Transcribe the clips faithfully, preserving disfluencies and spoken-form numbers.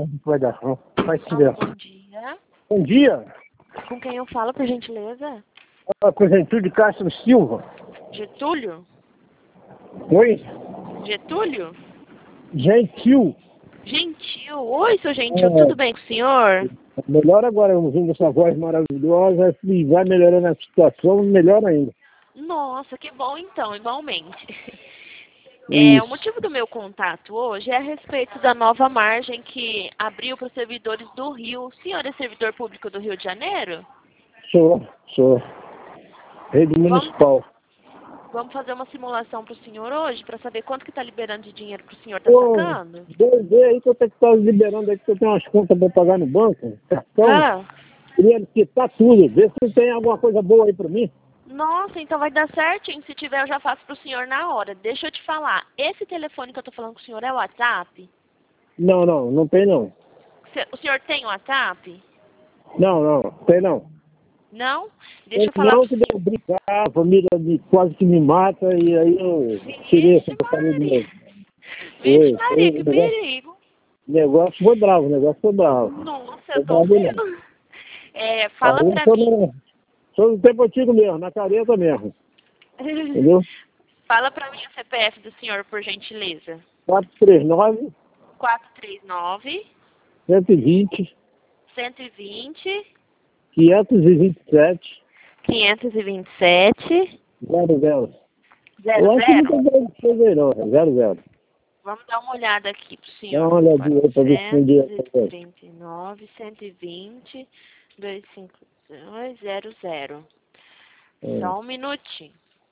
não vai dar, não. Vai se Alô, ver. bom dia. Bom dia. Com quem eu falo, por gentileza? Ah, com Getúlio Castro Silva. Getúlio? Oi? Getúlio? Gentil. Gentil. Oi, seu Gentil, É, tudo bem com o senhor? melhor agora, ouvindo essa voz maravilhosa, e vai melhorando a situação, melhor ainda. Nossa, que bom então, igualmente. É, o Isso. motivo do meu contato hoje é a respeito da nova margem que abriu para os servidores do Rio. O senhor é servidor público do Rio de Janeiro? Sou, sou. Rede Vamos, municipal. vamos fazer uma simulação para o senhor hoje, para saber quanto que está liberando de dinheiro que o senhor está Pô, sacando? dois dias aí que eu tenho que estar liberando aí, que eu tenho umas contas para pagar no banco, cartão. Ah, Queria quitar tudo, ver se tem alguma coisa boa aí para mim. nossa, então vai dar certinho. Se tiver, eu já faço para o senhor na hora. Deixa eu te falar. Esse telefone que eu tô falando com o senhor é o WhatsApp? Não, não, não tem não. Se- O senhor tem WhatsApp? Não, não, tem não. Não? Deixa Tem eu falar não pro que deu senhor. brigar, a família me, quase que me mata e aí eu tirei essa Vixe, porcaria de Maria. novo. Vixe, Foi, foi, Maria, o que negócio, perigo. o negócio foi bravo, o negócio foi bravo. Nossa, Foi eu tô bravo não. vendo. É, Aí fala eu pra sou, mim. no- sou do tempo antigo mesmo, na careta mesmo, entendeu? Fala pra mim o C P F do senhor, por gentileza. quatro três nove, quatro três nove, um um zero, um um zero, quinhentos e vinte e sete, quinhentos e vinte e sete, zero zero. zero Eu acho que não zero. tem grande coisa aí não, é zero zero. Vamos dar uma olhada aqui pro Dá senhor. uma olhadinha aí pra ver se tem dinheiro também. quatrocentos e trinta e nove, cento e vinte, duzentos e cinquenta e dois, zero zero. É. Só um minutinho.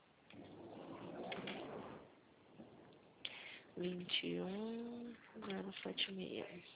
vinte e um, zero sete seis.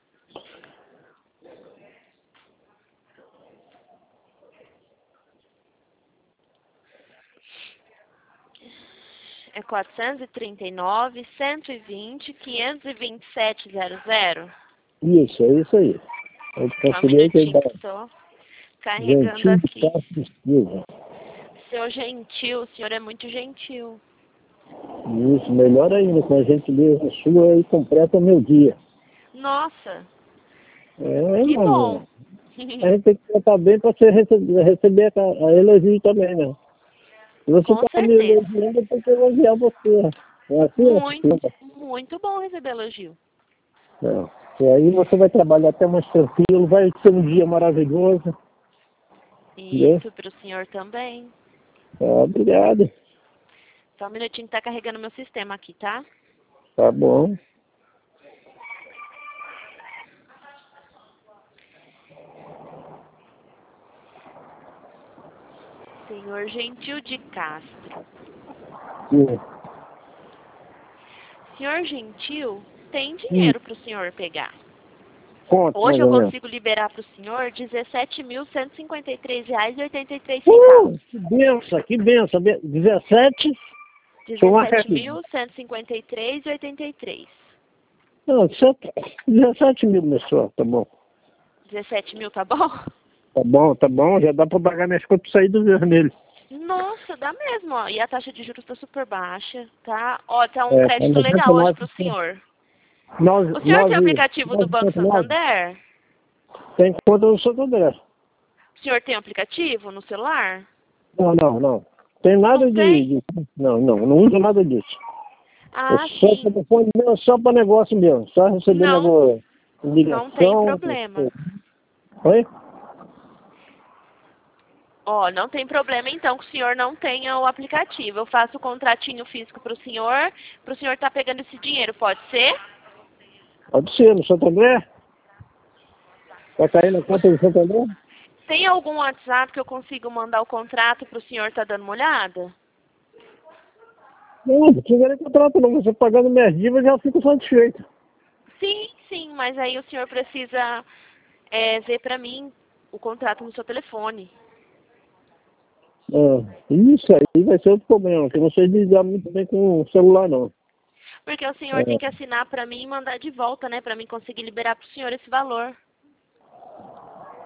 É quatrocentos e trinta e nove, cento e vinte, quinhentos e vinte e sete, zero zero. Isso, é isso aí. Eu Só um considerei que ele dá minutinho só. Carregando gentil de aqui. Castro Silva. Seu gentil, o senhor é muito gentil. Isso, melhor ainda, com a gentileza sua aí completa meu dia. Nossa, É, que bom. mano. A gente tem que tratar bem para você receber, receber a, a elogio também, né? Se você Com tá me certeza. elogiando, eu tenho que elogiar você. É assim, é Muito, assim. muito bom receber elogio. É. E aí você vai trabalhar até mais tranquilo, vai ser um dia maravilhoso. Entendeu? Isso, para o senhor também. Ah, obrigado. Só um minutinho que tá carregando meu sistema aqui, tá? Tá bom. Senhor Gentil de Castro. Sim. Senhor Gentil, tem Sim. dinheiro para o senhor pegar. Conta, mais Hoje eu ou menos. consigo liberar para o senhor dezessete mil cento e cinquenta e três reais e oitenta e três Uh, centavos. que benção, que benção. Be- dezessete. Deixa eu marcar dezessete aqui. mil cento e cinquenta e três e oitenta e três. Não, dezessete dezessete mil, meu senhor, tá bom. dezessete mil, tá bom? Tá bom, tá bom, já dá pra pagar minhas contas e sair do vermelho. Nossa, dá mesmo, ó. E a taxa de juros tá super baixa, tá? Ó, tá um É, tá crédito legal hoje pro noventa e nove, senhor. nove, O senhor tem o nove, aplicativo do nove Banco ponto nove. Santander? Tem conta no Santander. O senhor tem o aplicativo no celular? Não, não, não. Tem Não nada de, tem? de. Não, não, não uso nada disso. É Ah, só sim. telefone meu, só pra negócio meu. Só receber Não, negócio, não tem ligação. problema. Oi? Ó, não tem problema então que o senhor não tenha o aplicativo. Eu faço o contratinho físico pro senhor, pro senhor tá pegando esse dinheiro, pode ser? Pode ser, no Santander? Vai cair na conta do O- Santander? Tem algum WhatsApp que eu consigo mandar o contrato pro senhor tá dando uma olhada? Não, não precisa nem contrato não. Você pagando minhas dívidas, eu já fico satisfeito. Sim, sim, mas aí o senhor precisa é, ver pra mim o contrato no seu telefone. Ah, isso aí vai ser outro problema, que eu não sei lidar muito bem com o celular, não. Porque o senhor tem É, que assinar pra mim e mandar de volta, né? Pra mim conseguir liberar pro senhor esse valor.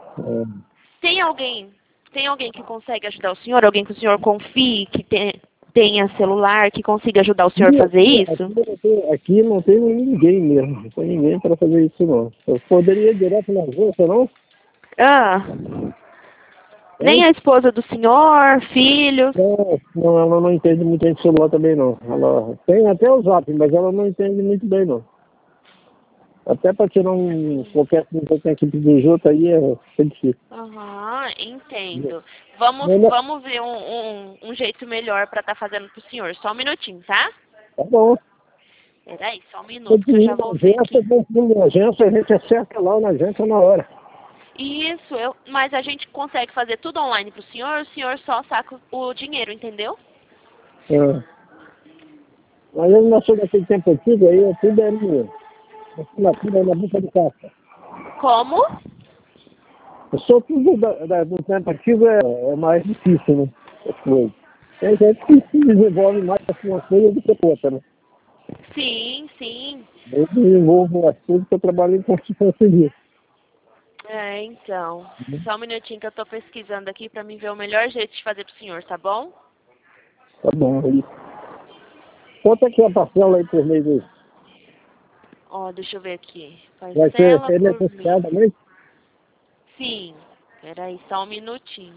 é, Tem alguém, tem alguém que consegue ajudar o senhor? Alguém que o senhor confie, que tem, tenha celular que consiga ajudar o senhor a fazer isso? Aqui não tem, aqui não tem ninguém mesmo. Não tem ninguém para fazer isso, não. Eu poderia ir direto na agência, não? Ah, nem Hein? a esposa do senhor, filhos? Não, não, ela não entende muito bem de celular também, não. Ela tem até o Zap, mas ela não entende muito bem, não. Até para tirar um, qualquer coisa que tem aqui do junto aí é, é difícil. Aham, entendo. Vamos, Não, não. vamos ver um, um, um jeito melhor para estar fazendo pro senhor. Só um minutinho, tá? Tá bom. Peraí, só um Se minuto que eu já ir na vou ver agência, aqui. vamos ir na agência, a gente acerta lá na agência na hora. Isso, eu, mas a gente consegue fazer tudo online pro senhor, o senhor só saca o dinheiro, entendeu? É. Mas eu não sou daquele tempo antigo aí, tudo é minha. Assinatura na boca de caixa. Como? Eu sou tudo da, da, do tempo antigo, é, é mais difícil, né? As coisas. Tem gente que se desenvolve mais assim uma coisa do que outra, né? Sim, sim. Eu desenvolvo as coisas que eu trabalho em construção civil. É, então. Só um minutinho que eu tô pesquisando aqui pra mim ver o melhor jeito de fazer pro senhor, tá bom? Tá bom, aí. Quanto é que é a parcela aí por mês aí? Ó, deixa eu ver aqui. Vai ser, Parcela ser por mês. negociada mesmo? Sim. Peraí, só um minutinho.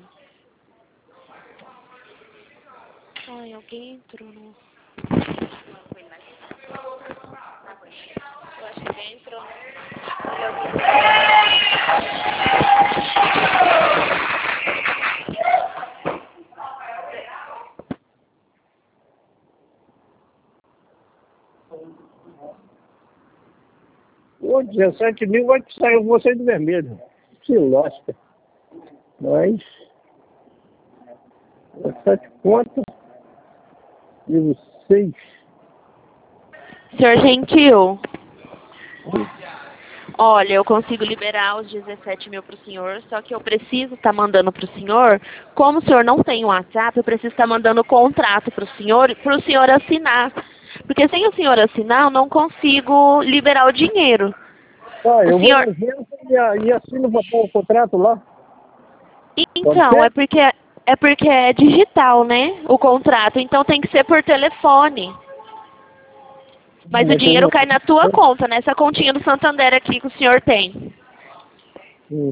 Ai, alguém entrou no... Eu acho que alguém entrou no... Pô, dezessete mil vai sair você de vermelho. Que lógica. Mas, dezessete contas e seis. Senhor Gentil, olha, eu consigo liberar os dezessete mil para o senhor, só que eu preciso estar mandando para o senhor, como o senhor não tem o WhatsApp, eu preciso estar mandando o contrato para o senhor, para o senhor assinar. Porque sem o senhor assinar, eu não consigo liberar o dinheiro. Tá, O eu vou na senhor... agência e, a- e assino papel, o contrato lá. Pode Então, é ser? porque, é porque é digital, né, o contrato, então tem que ser por telefone. Mas o Mas tem dinheiro uma... cai na tua conta, nessa continha do Santander aqui que o senhor tem. Hum.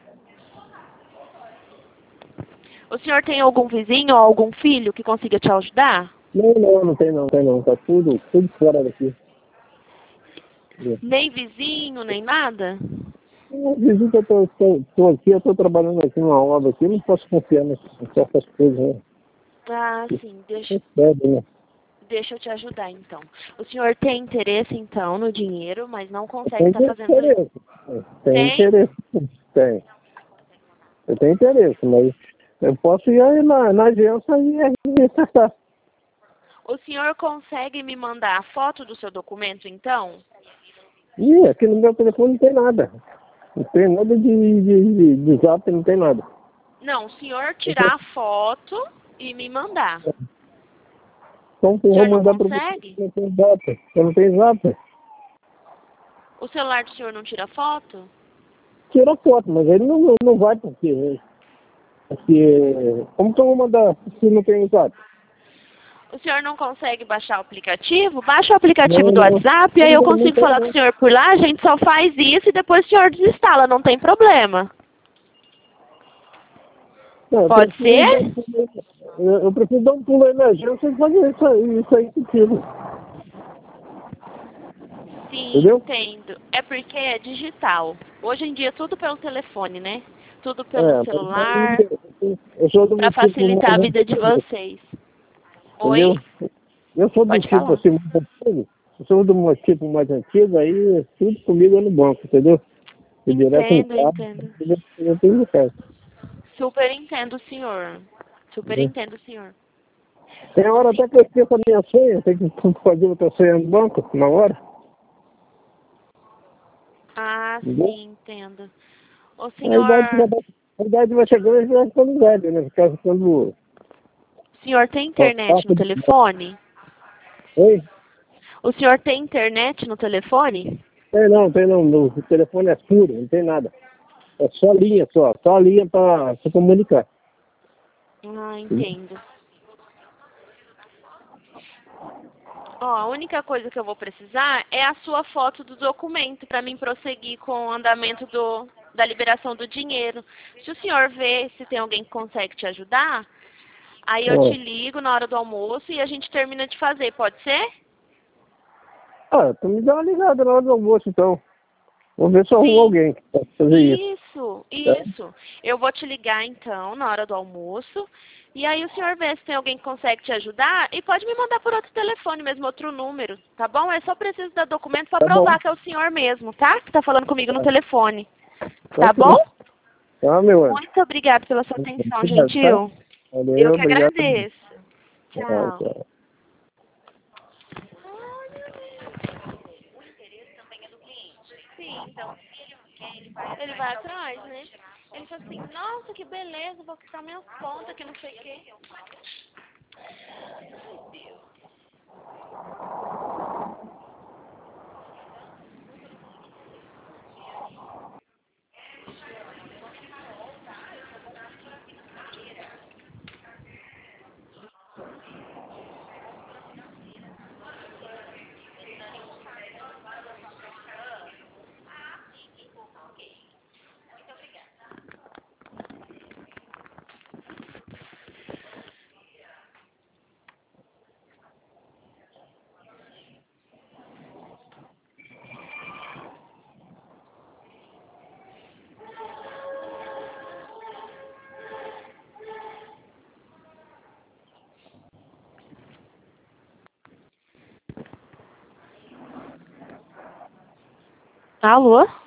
O senhor tem algum vizinho ou algum filho que consiga te ajudar? Não, não, não tem não, tem não. Tá tudo, tudo fora daqui. É. Nem vizinho, nem nada? Eu dizem que eu tô, tô, tô aqui, eu tô trabalhando aqui numa obra aqui, eu não posso confiar nessas, nessas coisas, né? Ah, sim, deixa, É, né? deixa eu te ajudar então. O senhor tem interesse então no dinheiro, mas não consegue Tem estar fazendo... interesse. Tem Tem? interesse. Tem. Eu tenho interesse, mas eu posso ir aí na, na agência e acertar. O senhor consegue me mandar a foto do seu documento então? Ih, aqui no meu telefone não tem nada. Não tem nada de, de, de, de zap, não tem nada. Não, o senhor tirar a foto e me mandar. Então O eu vou senhor não mandar para você. consegue? Eu não tenho zap. Eu não tenho zap. O celular do senhor não tira foto? Tira foto, mas ele não, não, não vai porque, porque... Como que eu vou mandar se não tem zap? O senhor não consegue baixar o aplicativo? Baixa o aplicativo Não, do não. WhatsApp e aí eu Não, não consigo tem falar com o não. senhor por lá, a gente só faz isso e depois o senhor desinstala, não tem problema. Não, eu Pode prefiro dar um ser? pulo aí- eu, eu prefiro dar um pulo aí na agência e fazer isso aí, isso aí contigo. Sim, Entendeu? entendo. É porque é digital. Hoje em dia é tudo pelo telefone, né? Tudo pelo É, celular, eu sou do para tipo facilitar a mais vida de antigo, vocês. Oi? entendeu? Eu sou do Pode tipo falar. assim, mais antigo. Eu sou do tipo mais antigo, aí tudo comigo é no banco, entendeu? Eu direto no Entendo, carro, entendo. eu tenho no carro. Super entendo, senhor. Super Entendeu? entendo, senhor. Tem hora até que eu esqueço a minha senha, tem que fazer outra senha no banco, na hora. Ah, Entendeu? sim, entendo. O A idade, vai, senhor, a idade vai chegando e vai ficando velho, né? Ficar ficando... o senhor tem Só internet no passa de... telefone? Oi? O senhor tem internet no telefone? Tem não, tem não. O telefone é puro, não tem nada. É só linha só, só linha para se comunicar. Ah, Entendeu? entendo. Ó, a única coisa que eu vou precisar é a sua foto do documento para mim prosseguir com o andamento do, da liberação do dinheiro. Se o senhor vê se tem alguém que consegue te ajudar, aí eu te Ó. ligo na hora do almoço e a gente termina de fazer, pode ser? Ah, tu me dá uma ligada na hora do almoço, então. Vou ver se eu arrumo Sim. alguém que possa fazer isso. Isso, Tá? isso. Eu vou te ligar então na hora do almoço. E aí o senhor vê se tem alguém que consegue te ajudar e pode me mandar por outro telefone mesmo, outro número, tá bom? Eu só preciso dar documento para Tá bom. provar que é o senhor mesmo, tá? Que tá falando comigo no Tá. telefone. Então, Tá tudo. bom? Tá, meu anjo. Muito obrigada pela sua atenção, Obrigado, tá? gentil. Eu Valeu, que obrigado. agradeço. Tchau, Tchau. tchau. Sim, então, ele vai atrás, né? Ele falou assim, nossa, que beleza, vou quitar minhas contas, que não sei o quê. Alô?